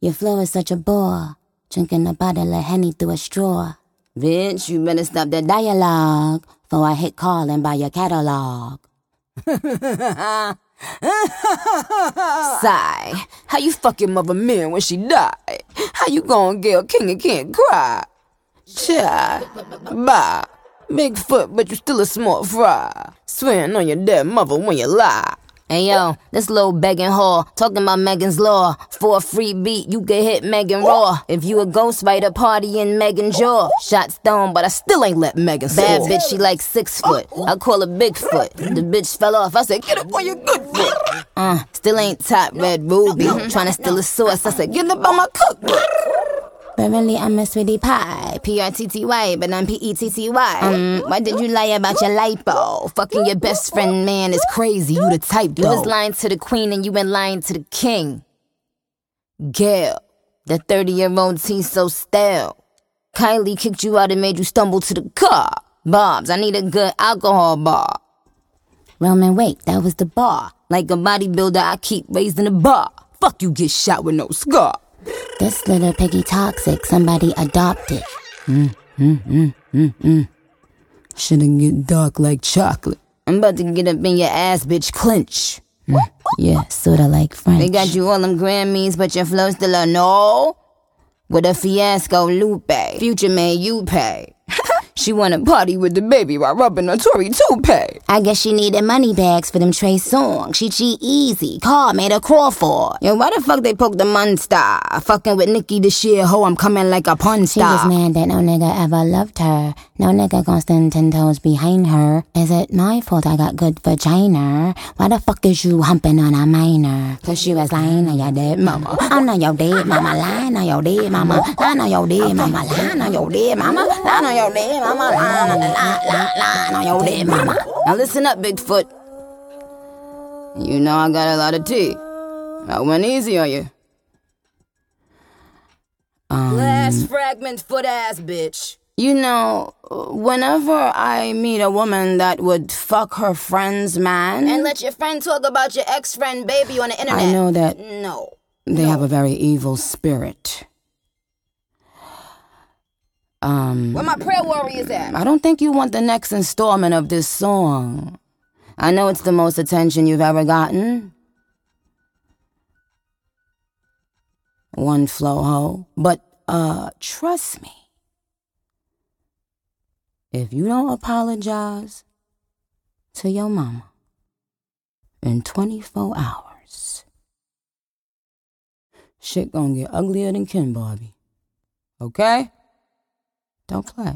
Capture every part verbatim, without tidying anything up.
Your flow is such a bore, drinking a bottle of Henny through a straw. Bitch, you better stop that dialogue, before I hit call and buy your catalog. Sigh, how you fuck your mother man when she die? How you gon' get a king and can't cry? Chai, bye, big foot, but you still a small fry. Swearing on your dead mother when you lie. Hey yo, this little begging whore, talking about Megan's Law. For a free beat, you can hit Megan Raw. If you a ghostwriter, party in Megan Jaw. Shot stone, but I still ain't let Megan soar. Bad bitch, she like six foot. I call her Bigfoot. The bitch fell off, I said, get up on your good foot. Uh, still ain't top red ruby. Tryna steal a source, I said, get up on my cookbook. But really, I'm a sweetie pie. P R T T Y, but I'm P E T T Y. Um, why did you lie about your lipo? Fucking your best friend, man, is crazy. You the type, though. You was lying to the queen and you been lying to the king. Gail, the thirty-year-old tea so stale. Kylie kicked you out and made you stumble to the car. Bobs, I need a good alcohol bar. Roman, wait, that was the bar. Like a bodybuilder, I keep raising the bar. Fuck you, get shot with no scar. This little piggy toxic, somebody adopt it. Mm, mm, mm, mm, mm. Shouldn't get dark like chocolate. I'm about to get up in your ass, bitch, clinch. Mm, yeah, sorta like French. They got you all them Grammys, but your flow still a no. With a fiasco Lupe, Future made you pay. She wanna party with the baby while rubbing her Tory toupee. I guess she needed money bags for them Trey songs. She cheat easy. Car made her crawl for. Yo, why the fuck they poke the monster? Fucking with Nicki this year, ho, I'm coming like a pun star. She was mad that no nigga ever loved her. No nigga gon' stand ten toes behind her. Is it my fault I got good vagina? Why the fuck is you humping on a minor? Cause she was lying on your dead mama. I know your dead mama, lying on your dead mama. Lying on your dead mama, lying on your dead mama. Lying on your dead mama. Mama, line, line, line, line on your dead mama. Now listen up, Bigfoot. You know I got a lot of tea. I went easy on you. Um, Glass fragment foot ass bitch. You know, whenever I meet a woman that would fuck her friend's man... And let your friend talk about your ex-friend baby on the internet. I know that... No. They no. have a very evil spirit. Um, Where my prayer warriors at? I don't think you want the next installment of this song. I know it's the most attention you've ever gotten. One flow ho. But, uh, trust me. If you don't apologize to your mama in twenty-four hours, shit gonna get uglier than Ken Barbie. Okay? Don't play.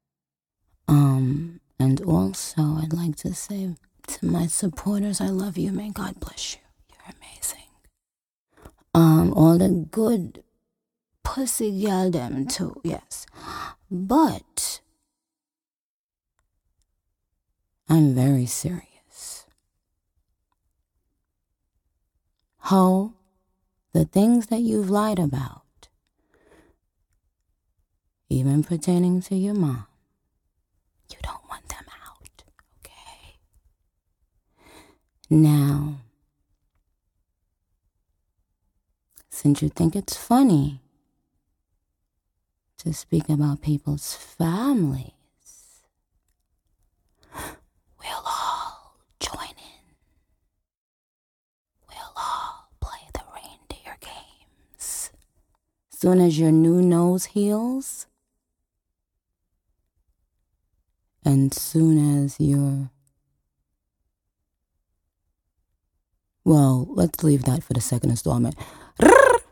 Um, and also I'd like to say to my supporters, I love you. May God bless you. You're amazing. Um, all the good pussy girl them too, yes. But I'm very serious. Ho, the things that you've lied about, even pertaining to your mom, you don't want them out, okay? Now, since you think it's funny to speak about people's families, we'll all join in. We'll all play the reindeer games. Soon as your new nose heals, and soon as you're... Well, let's leave that for the second installment.